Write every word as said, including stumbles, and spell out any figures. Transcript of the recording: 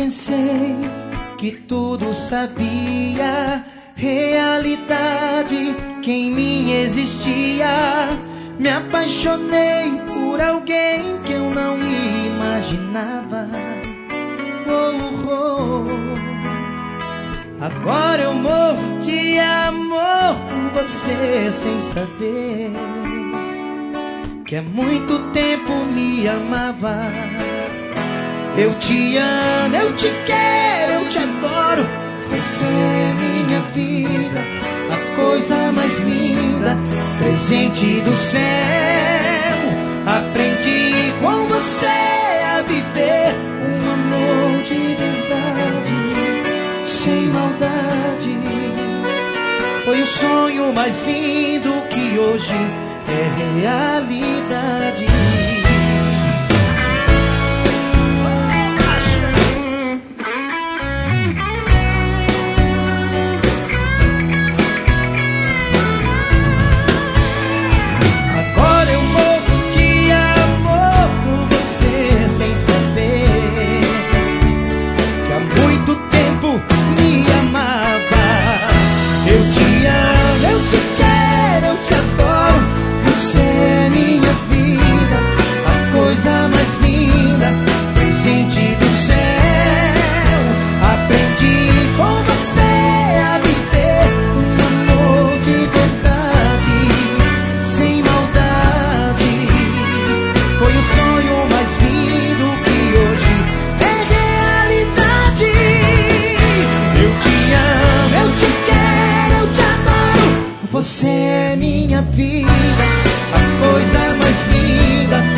pensei que tudo sabia, realidade que em mim existia. Me apaixonei por alguém que eu não imaginava. Oh, oh. Agora eu morro de amor por você, sem saber que há muito tempo me amava. Eu te amo, eu te quero, eu te adoro. Você é minha vida, a coisa mais linda, presente do céu. Aprendi com você a viver um amor de verdade, sem maldade. Foi o sonho mais lindo que hoje é realidade. Você é minha vida, a coisa mais linda,